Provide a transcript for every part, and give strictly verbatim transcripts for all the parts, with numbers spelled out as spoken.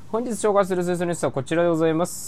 本日紹介する水素ニュースはこちらでございます。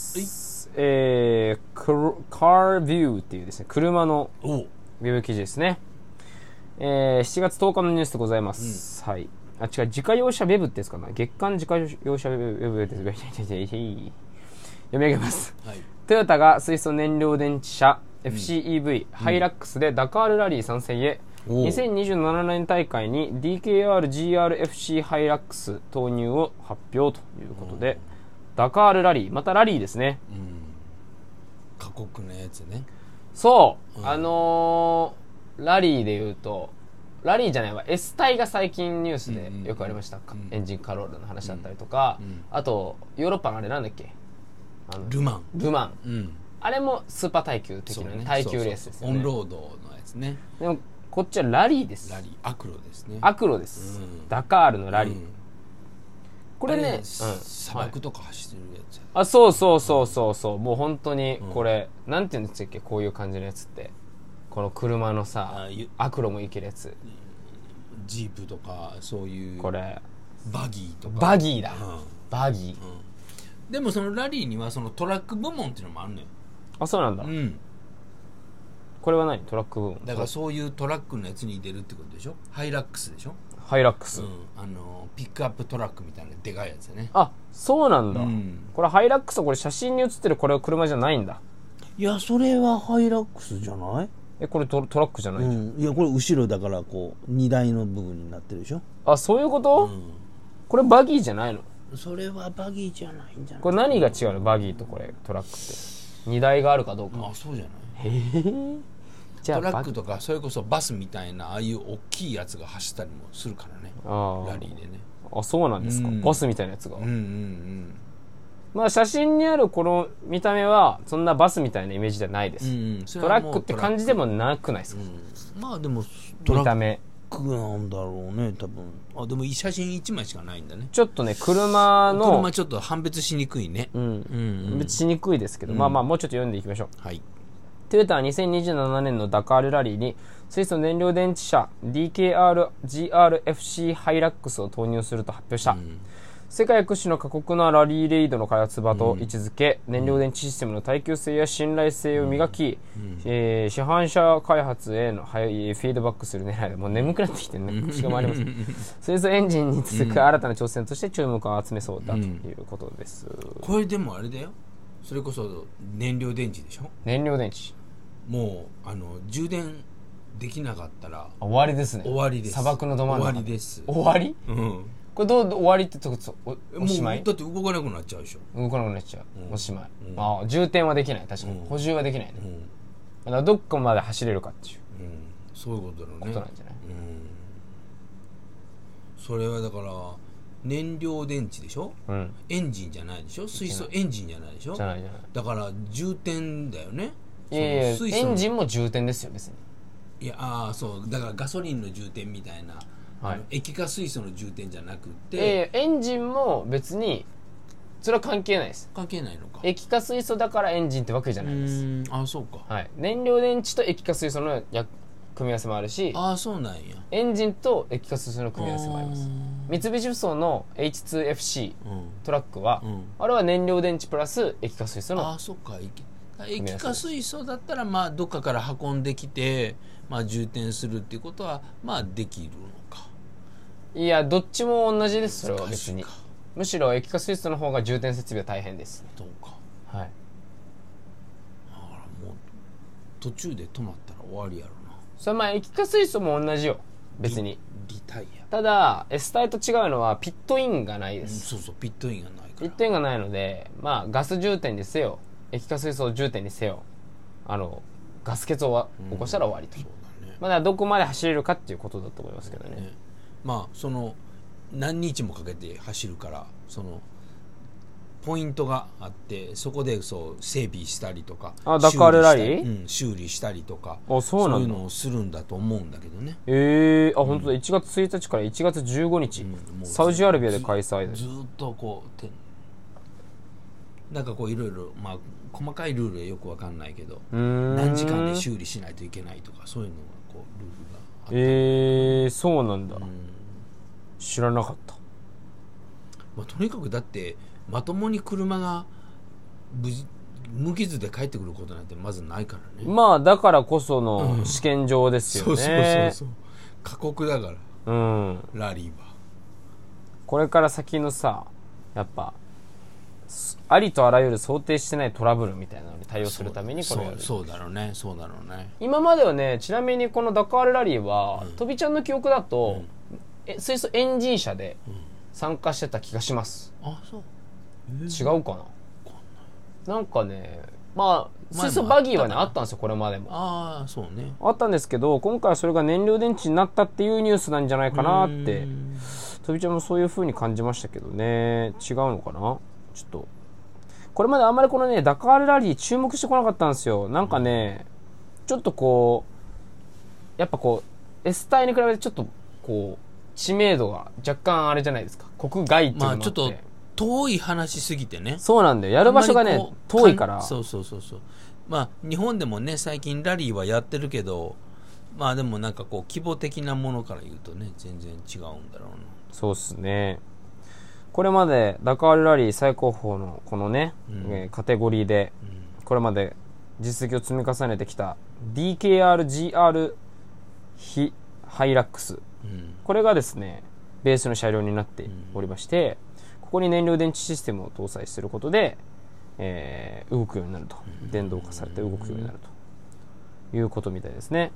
えー、カービューっていうですね、車のウェブ記事ですね。えー、しちがつとおかのニュースでございます。うん、はい。あ、違う、自家用車ウェブってですかな。月間自家用車ウェブです。読み上げます。はい、トヨタが水素燃料電池車 エフシーイーブイ、うん、ハイラックスでダカールラリー参戦へ、にせんにじゅうななねん大会に ディーケーアールジーアールエフシー ハイラックス投入を発表ということで、ダカールラリー、またラリーですね。 うん、過酷なやつね。 そう、うん、あのー、ラリーで言うと、ラリーじゃないわ、S 隊が最近ニュースでよくありました、うん、エンジンカロールの話だったりとか、うんうん、あとヨーロッパのあれなんだっけ、あのルマンルマン、うん、あれもスーパー耐久的な、ねね、耐久レースですよね。 オンロードのやつね。 でもこっちはラリーです。 ラリー、アクロですね。 アクロです、うん、ダカールのラリー、うん、これね、うん、 砂漠とか走ってるやつや、 はい、あ、そうそうそうそうそう、うん、もう本当にこれ、うん、なんていうんですっけ、こういう感じのやつって、この車のさ、アクロもいけるやつ、 ジープとかそういう、 これバギーとか、 バギーだ、うん、バギー、 うん、でもそのラリーにはそのトラック部門っていうのもあるのよ。 あ、そうなんだ、うん、これは何、トラック部門だから、そういうトラックのやつに出るってことでしょ。ハイラックスでしょ。 ハイラックス、うん、 あのピックアップトラックみたいなでかいやつね。 あ、そうなんだ、うん、これハイラックスはこれ写真に写ってるこれは車じゃないんだ。 いや、それはハイラックスじゃない？ え、これ ト, トラックじゃないじゃん、 うん、いや、これ後ろだからこう荷台の部分になってるでしょ。 あ、そういうこと、うん、これバギーじゃないの？ それはバギーじゃないんじゃない？ これ何が違うの、バギーとこれトラックって荷台があるかどうか。 あ、そうじゃない。 へえ。 じゃあトラックとかそれこそバスみたいなああいう大きいやつが走ったりもするからね、あラリーでね。 あ、そうなんですか、うん、バスみたいなやつが、うんうんうん、まあ写真にあるこの見た目はそんなバスみたいなイメージじゃないです、うんうん、トラックって感じでもなくないですか、 うん、まあでも見た目トラックなんだろうね多分。 あ、でも写真いちまいしかないんだね。 ちょっとね、車の車ちょっと判別しにくいね、うんうんうん、別しにくいですけど、うん、まあまあもうちょっと読んでいきましょう。 はい。 トヨタはにせんにじゅうななねんのダカールラリーに水素燃料電池車 ディーケーアールジーアールエフシー ハイラックスを投入すると発表した、うん、世界屈指の過酷なラリーレイドの開発場と位置づけ、うん、燃料電池システムの耐久性や信頼性を磨き、うんえー、市販車開発へのフィードバックする狙いで、もう眠くなってきてるね、腰が回ります水素エンジンに続く新たな挑戦として注目を集めそうだということです、うん、 これでもあれだよ、それこそ燃料電池でしょ。 燃料電池もうあの充電できなかったら終わりですね。 終わりです。 砂漠のど真ん中。 終わりです。 終わり？うん。これどう終わりってとこおおしまい？ だって動かなくなっちゃうでしょ。 動かなくなっちゃう。うん、おしまい。うん、ああ、充填はできない。確かに、うん、補充はできないね。うん、だからどこまで走れるかっていう。 うん、そういうことだろうね。 ことなんじゃない？ うん。それはだから燃料電池でしょ。うん。エンジンじゃないでしょ。水素エンジンじゃないでしょ。 じゃないじゃない。 だから充填だよね。 いやいや、エンジンも充填ですよ別に。 いや、ああ、そうだからガソリンの充填みたいな、はい、液化水素の充填じゃなくて、 えー、エンジンも別にそれは関係ないです。 関係ないのか。 液化水素だからエンジンってわけじゃないです。うーん、あ、そうか、 はい、燃料電池と液化水素のや組み合わせもあるし、 ああ、そうなんや。 エンジンと液化水素の組み合わせもあります。三菱ふそうの エイチツーエフシー、うん、トラックは、うん、あれは燃料電池プラス液化水素の、 ああ、そうか、液化水素だったらまあどっかから運んできて、まあ、充填するっていうことはまあできるのか。 いや、どっちも同じです。それは別にむしろ液化水素の方が充電設備は大変です。 どうか。 はい。 だからもう途中で止まったら終わりやろな。 それまあ液化水素も同じよ別に。 リタイア。 ただ S タイと違うのはピットインがないです、 うん、そうそう、ピットインがないから。 ピットインがないので、まあガス充填にせよ液化水素充填にせよ、あのガス欠を起こしたら終わりと、うん、そうだね。まだどこまで走れるかっていうことだと思いますけどね。ね、 まあその何日もかけて走るから、そのポイントがあって、そこでそう整備したりとか、 あ、ダカールラリー、 うん、修理したりとか、 あ、そうなんだ。 そういうのをするんだと思うんだけどね。 えー、あ、本当だ。いちがつついたちからいちがつじゅうごにち、うん、サウジアラビアで開催。 ず, ずっとこうてなんかこういろいろ、まあ細かいルールはよくわかんないけど、何時間で修理しないといけないとか、そういうのがこうルールがあったり。 えー、そうなんだ、うん、知らなかった。 まあ、とにかくだってまともに車が無事無傷で帰ってくることなんてまずないからね。 まあだからこその試験場ですよね、 うん、そうそうそうそう、過酷だから、 うん、 ラリーはこれから先のさ、やっぱありとあらゆる想定してないトラブルみたいなのに対応するためにこれやる。 そう、そうだろうね、そうだろうね。 今まではね、ちなみにこのダカールラリーは、うん、とびちゃんの記憶だと、うん、え水素エンジン車で参加してた気がします、 うん、あ、そう、 えー、違うかな。なんかね、まあ水素バギーはねあったんですよ、これまでも。 ああ、そうね、 あったんですけど、今回はそれが燃料電池になったっていうニュースなんじゃないかなって、とびちゃんもそういう風に感じましたけどね。違うのかな、ちょっとこれまであんまりこのねダカールラリー注目してこなかったんですよ。なんかね、ちょっとこうやっぱこう S 体に比べてちょっとこう知名度が若干あれじゃないですか、国外っていうのもあって、まあ、ちょっと遠い話すぎてね。 そうなんだよ、やる場所がね遠いから。 そうそうそうそう。まあ日本でもね最近ラリーはやってるけど、まあでもなんかこう規模的なものから言うとね全然違うんだろうな。 そうっすね。これまでダカールラリー最高峰のこのね、うん、えー、カテゴリーでこれまで実績を積み重ねてきた ディーケーアールジーアール ヒハイラックス、うん、これがですねベースの車両になっておりまして、うん、ここに燃料電池システムを搭載することで、えー、動くようになると、電動化されて動くようになるということみたいですね。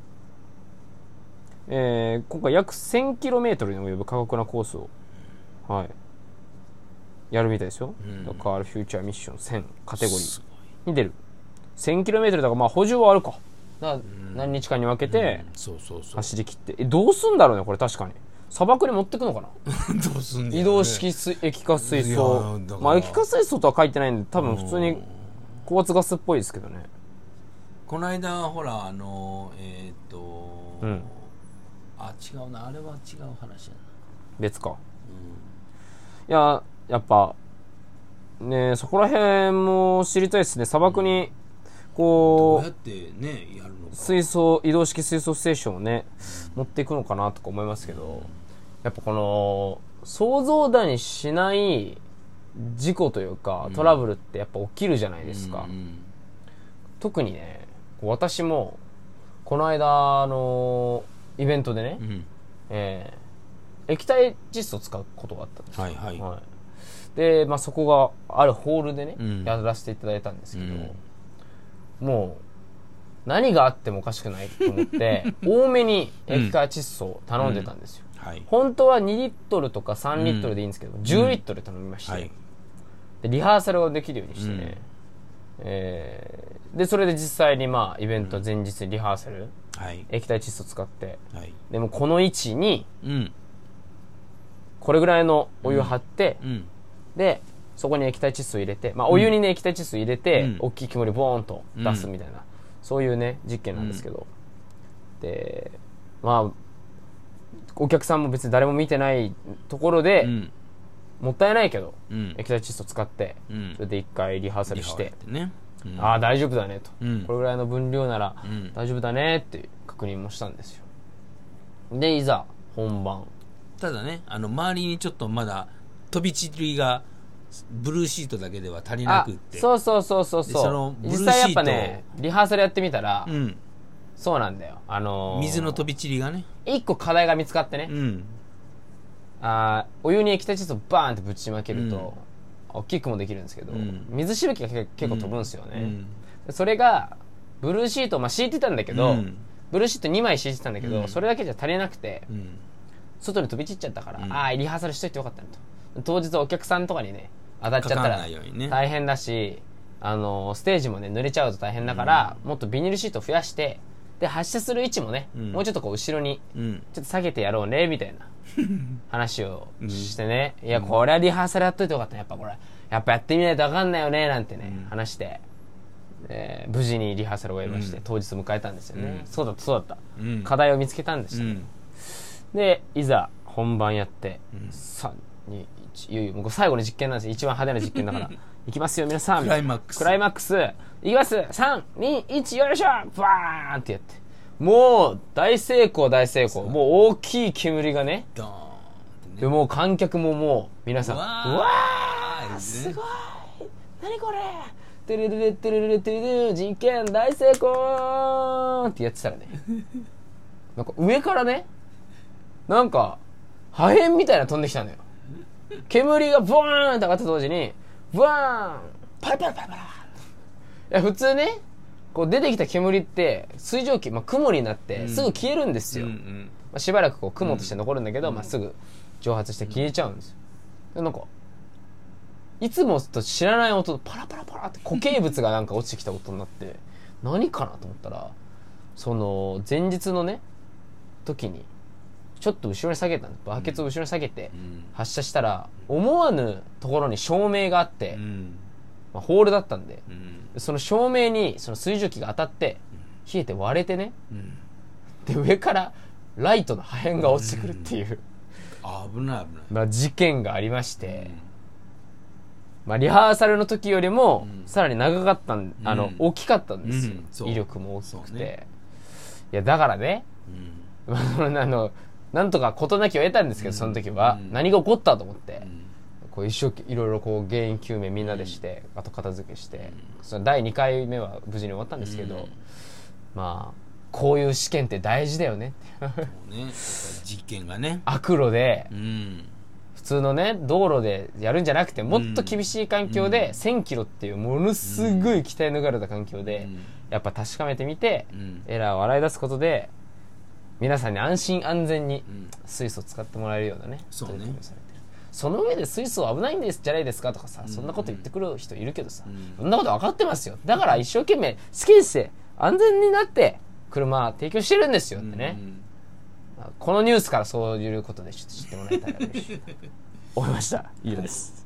えー、今回約 せんキロメートル に及ぶ過酷なコースを、はい、やるみたいですよ。ダカールフューチャーミッションせんカテゴリーに出る。 せんキロメートル だからまあ補充はあるか。だから何日間に分けて走り切って、えどうすんだろうねこれ。確かに砂漠に持ってくのかなどうすんだよね、 移動式液化水素。まあ液化水素とは書いてないんで多分普通に高圧ガスっぽいですけどね。 この間ほらあのえっ、ー、と、うん、あ違うな、あれは違う話やな。 別か、うん、いややっぱねそこら辺も知りたいですね。砂漠にこう、 どうやってねやるのか。 水素移動式水素ステーションをね、うん、持っていくのかなとか思いますけど、うん、やっぱこの想像だにしない事故というか、うん、トラブルってやっぱ起きるじゃないですか、うんうん、特にね私もこの間のイベントでね、うん、えー、液体窒素を使うことがあったんですよ、 はいはいはい、 で、まあ、そこがあるホールでね、うん、やらせていただいたんですけど、うん、もう何があってもおかしくないと思って多めに液体窒素を頼んでたんですよ、うんはい、本当はにリットルとかさんリットルでいいんですけど、うん、じゅうリットル頼みまして、はい、でリハーサルができるようにしてね、うんえー、でそれで実際にまあイベント前日リハーサル、はい、液体窒素使って、はい、でもこの位置にこれぐらいのお湯を張って、うんうん、でそこに液体窒素を入れて、まあ、お湯にね、うん、液体窒素を入れて、うん、大きい煙をボーンと出すみたいな、うん、そういうね実験なんですけど、うん、でまあお客さんも別に誰も見てないところで、うん、もったいないけど、うん、液体窒素使って、うん、それで一回リハーサルして、ねうん、ああ大丈夫だねと、うん、これぐらいの分量なら大丈夫だねっていう確認もしたんですよ。でいざ本番。 ただねあの周りにちょっとまだ飛び散りがブルーシートだけでは足りなくって、 そうそうそうそうそう、その実際やっぱねリハーサルやってみたら、うん、そうなんだよ、あのー、 水の飛び散りがね一個課題が見つかってね、うん、あお湯に液体窒素バーンってぶちまけると、うん、大きくもできるんですけど、うん、水しぶきが結構飛ぶんですよね、うん、それがブルーシート、まあ、敷いてたんだけど、うん、ブルーシートにまい敷いてたんだけど、うん、それだけじゃ足りなくて、うん、外に飛び散っちゃったから、うん、ああリハーサルしといてよかったねと。当日お客さんとかにね当たっちゃったら大変だし、あのステージもね濡れちゃうと大変だから、うん、もっとビニールシートを増やして、で発射する位置もね、うん、もうちょっとこう後ろにちょっと下げてやろうねみたいな話をしてね、うん、いやこれはリハーサルやっといてよかったね、やっぱこれやっぱやってみないと分かんないよねなんてね、うん、話して、えー、無事にリハーサルを終えまして、うん、当日迎えたんですよね、うん、そうだったそうだった、うん、課題を見つけたんでした、ねうん、でいざ本番やって、うん、さんにいちいよいよもう最後の実験なんですよ、一番派手な実験だからいきますよ皆さん、 クライマックスクライマックスいきます、さんにいちよいしょバーンってやって、もう大成功大成功、もう大きい煙がね、ドーンってね、でもう観客ももう皆さんううわわーーすごい何これテレレレテレレレテレレ実験大成功ってやってたらねなんか上からねなんか破片みたいなの飛んできたのよ。煙がボーンって上がった同時にブワーンパラパラパラパラ。いや普通ねこう出てきた煙って水蒸気、まあ、雲になってすぐ消えるんですよ、 うんうんまあ、しばらくこう雲として残るんだけど、うんまあ、すぐ蒸発して消えちゃうんですよ。でなんかいつもと知らない音パラパラパラって固形物がなんか落ちてきた音になって何かなと思ったらその前日のね時にちょっと後ろに下げたんです。バケツを後ろに下げて発射したら思わぬところに照明があって、 うんまあ、ホールだったんで、 うん、 その照明にその水蒸気が当たって冷えて割れてね、 うん、 で上からライトの破片が落ちてくるっていう、 うん、危ない危ない、 まあ、事件がありまして、うんまあ、リハーサルの時よりもさらに長かったん、あの、うん、大きかったんですよ、うん、威力も大きくて、ね、いやだからね、うん、あのなんとか事なきを得たんですけど、その時は、うん、何が起こったと思って、うん、こう一生懸命いろいろこう原因究明みんなでして、うん、あと片付けして、うん、そのだいにかいめは無事に終わったんですけど、うん、まあこういう試験って大事だよねってね実験がね悪路で、 うん、 普通のね道路でやるんじゃなくてもっと厳しい環境でせんキロっていうものすごい鍛え抜かれた環境で、うん、やっぱ確かめてみて、うん、エラーを洗い出すことで皆さんに安心安全に水素を使ってもらえるようなね、うん、 そうねされてる。その上で水素は危ないんですじゃないですかとかさ、うん、そんなこと言ってくる人いるけどさ、うん、そんなこと分かってますよ。だから一生懸命試験して安全になって車提供してるんですよってね、うん、このニュースからそういうことで知ってもらえたら嬉しい思いました。以上です。